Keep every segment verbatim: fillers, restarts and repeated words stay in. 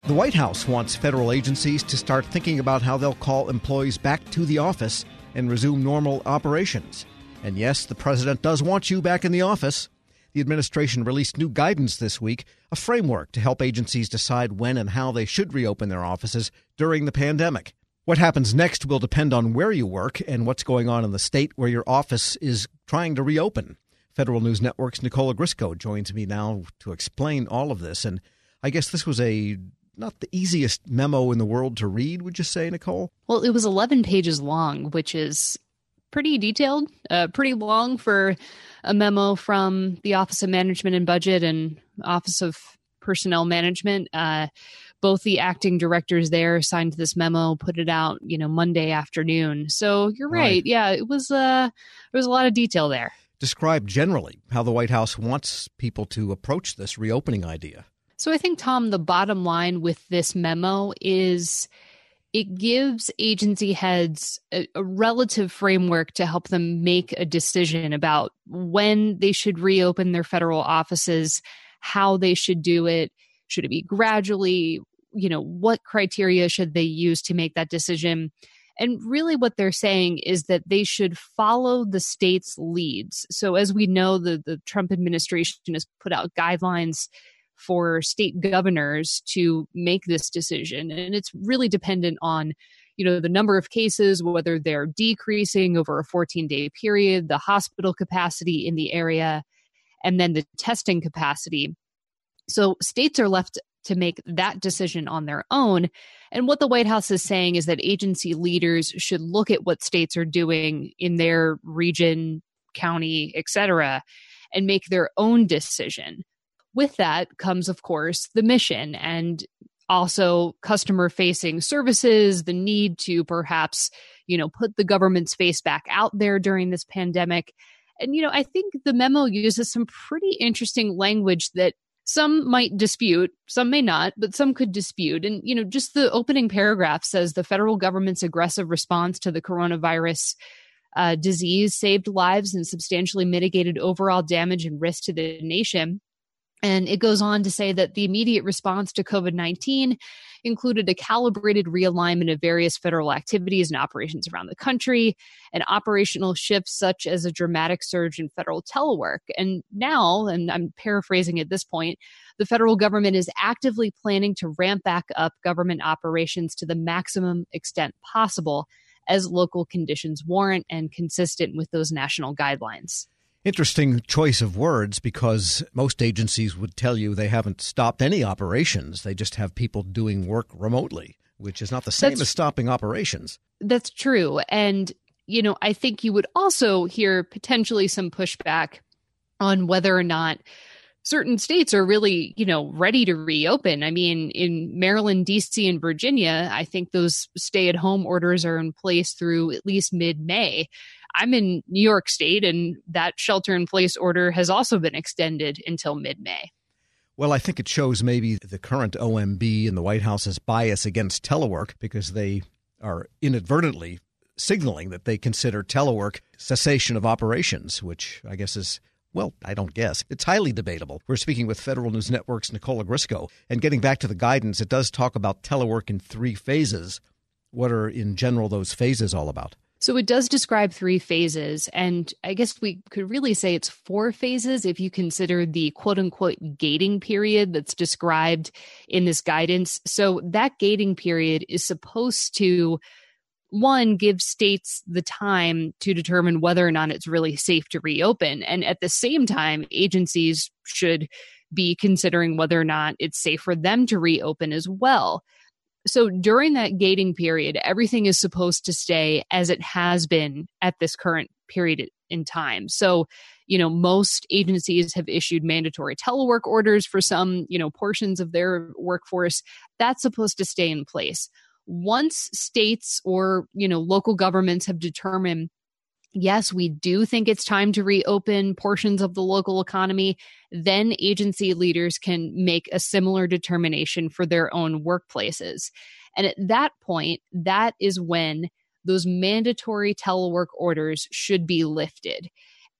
The White House wants federal agencies to start thinking about how they'll call employees back to the office and resume normal operations. And yes, the president does want you back in the office. The administration released new guidance this week, a framework to help agencies decide when and how they should reopen their offices during the pandemic. What happens next will depend on where you work and what's going on in the state where your office is trying to reopen. Federal News Network's Nicole Ogrysko joins me now to explain all of this. And I guess this was a not the easiest memo in the world to read, would you say, Nicole? Well, it was eleven pages long, which is pretty detailed, uh, pretty long for a memo from the Office of Management and Budget and Office of Personnel Management. Uh, both the acting directors there signed this memo, put it out, you know, Monday afternoon. So you're right. right. Yeah, it was, uh, there was a lot of detail there. Describe generally how the White House wants people to approach this reopening idea. So I think, Tom, the bottom line with this memo is it gives agency heads a, a relative framework to help them make a decision about when they should reopen their federal offices, how they should do it. Should it be gradually? You know, what criteria should they use to make that decision? And really what they're saying is that they should follow the state's leads. So as we know, the, the Trump administration has put out guidelines for state governors to make this decision. And it's really dependent on, you know, the number of cases, whether they're decreasing over a fourteen-day period, the hospital capacity in the area, and then the testing capacity. So states are left to make that decision on their own. And what the White House is saying is that agency leaders should look at what states are doing in their region, county, et cetera, and make their own decision. With that comes, of course, the mission and also customer-facing services, the need to perhaps, you know, put the government's face back out there during this pandemic. And, you know, I think the memo uses some pretty interesting language that some might dispute, some may not, but some could dispute. And, you know, just the opening paragraph says the federal government's aggressive response to the coronavirus uh, disease saved lives and substantially mitigated overall damage and risk to the nation. And it goes on to say that the immediate response to COVID nineteen included a calibrated realignment of various federal activities and operations around the country, and operational shifts such as a dramatic surge in federal telework. And now, and I'm paraphrasing at this point, the federal government is actively planning to ramp back up government operations to the maximum extent possible as local conditions warrant and consistent with those national guidelines. Interesting choice of words, because most agencies would tell you they haven't stopped any operations. They just have people doing work remotely, which is not the same that's, as stopping operations. That's true. And, you know, I think you would also hear potentially some pushback on whether or not certain states are really, you know, ready to reopen. I mean, in Maryland, D C, and Virginia, I think those stay-at-home orders are in place through at least mid-May. I'm in New York State, and that shelter-in-place order has also been extended until mid-May. Well, I think it shows maybe the current O M B and the White House's bias against telework, because they are inadvertently signaling that they consider telework cessation of operations, which I guess is, well, I don't guess. It's highly debatable. We're speaking with Federal News Network's Nicole Ogrysko. And getting back to the guidance, it does talk about telework in three phases. What are, in general, those phases all about? So it does describe three phases, and I guess we could really say it's four phases if you consider the quote-unquote gating period that's described in this guidance. So that gating period is supposed to, one, give states the time to determine whether or not it's really safe to reopen. And at the same time, agencies should be considering whether or not it's safe for them to reopen as well. So during that gating period, everything is supposed to stay as it has been at this current period in time. So, you know, most agencies have issued mandatory telework orders for some, you know, portions of their workforce. That's supposed to stay in place. Once states or, you know, local governments have determined, yes, we do think it's time to reopen portions of the local economy, then agency leaders can make a similar determination for their own workplaces. And at that point, that is when those mandatory telework orders should be lifted.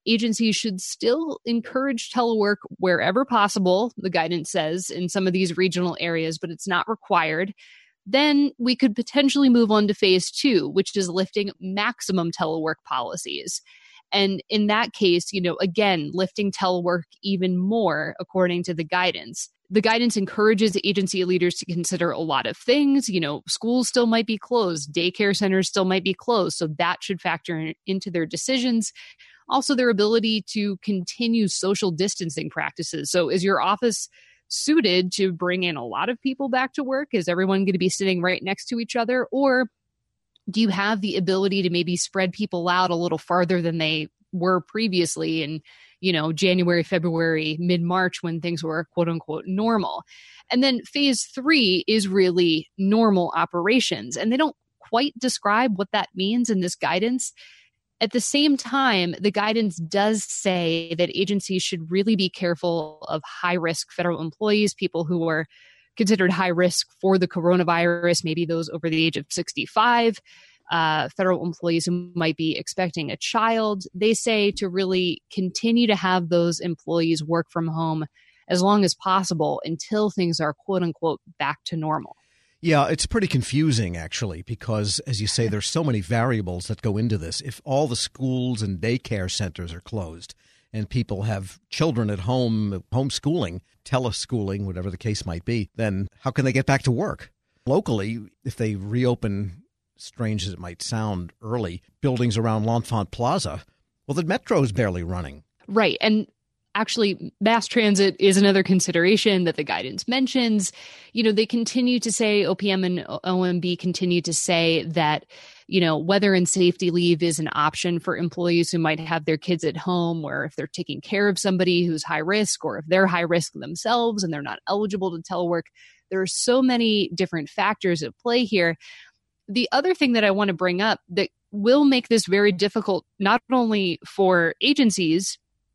agencies should still encourage telework wherever possible, the guidance says, in some of these regional areas, but it's not required. Then we could potentially move on to phase two, which is lifting maximum telework policies. And in that case, you know, again, lifting telework even more according to the guidance. The guidance encourages agency leaders to consider a lot of things. You know, schools still might be closed, daycare centers still might be closed, so that should factor in, into their decisions. Also, their ability to continue social distancing practices. So is your office suited to bring in a lot of people back to work? Is everyone going to be sitting right next to each other? Or do you have the ability to maybe spread people out a little farther than they were previously in, you know, January, February, mid-March, when things were quote unquote normal? And then phase three is really normal operations. And they don't quite describe what that means in this guidance. At the same time, the guidance does say that agencies should really be careful of high-risk federal employees, people who are considered high risk for the coronavirus, maybe those over the age of sixty-five, uh, federal employees who might be expecting a child. They say to really continue to have those employees work from home as long as possible until things are, quote unquote, back to normal. Yeah, it's pretty confusing, actually, because, as you say, there's so many variables that go into this. If all the schools and daycare centers are closed and people have children at home, homeschooling, teleschooling, whatever the case might be, then how can they get back to work? Locally, if they reopen, strange as it might sound, early, buildings around L'Enfant Plaza, well, the metro's barely running. Right. And actually, mass transit is another consideration that the guidance mentions. You know, they continue to say, O P M and O M B continue to say that, you know, weather and safety leave is an option for employees who might have their kids at home, or if they're taking care of somebody who's high risk, or if they're high risk themselves and they're not eligible to telework. There are so many different factors at play here. The other thing that I want to bring up that will make this very difficult, not only for agencies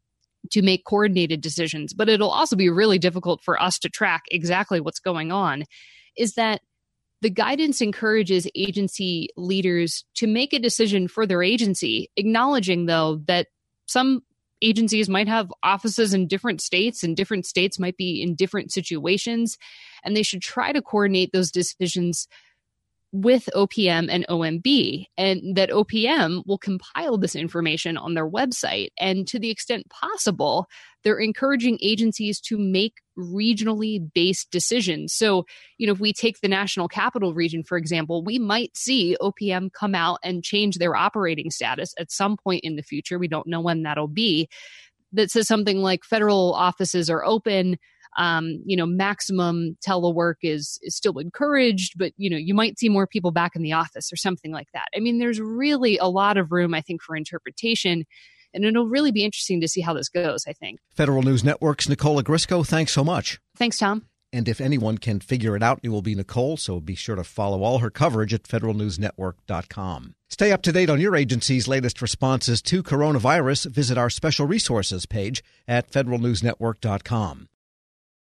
to make coordinated decisions, but it'll also be really difficult for us to track exactly what's going on, is that the guidance encourages agency leaders to make a decision for their agency, acknowledging, though, that some agencies might have offices in different states, and different states might be in different situations, and they should try to coordinate those decisions with O P M and O M B, and that O P M will compile this information on their website. And to the extent possible, they're encouraging agencies to make regionally based decisions. So, you know, if we take the National Capital Region, for example, we might see O P M come out and change their operating status at some point in the future. We don't know when that'll be. That says something like federal offices are open. Um, you know, maximum telework is, is still encouraged, but, you know, you might see more people back in the office or something like that. I mean, there's really a lot of room, I think, for interpretation, and it'll really be interesting to see how this goes, I think. Federal News Network's Nicole Ogrysko, thanks so much. Thanks, Tom. And if anyone can figure it out, it will be Nicole, so be sure to follow all her coverage at federal news network dot com. Stay up to date on your agency's latest responses to coronavirus. Visit our special resources page at federal news network dot com.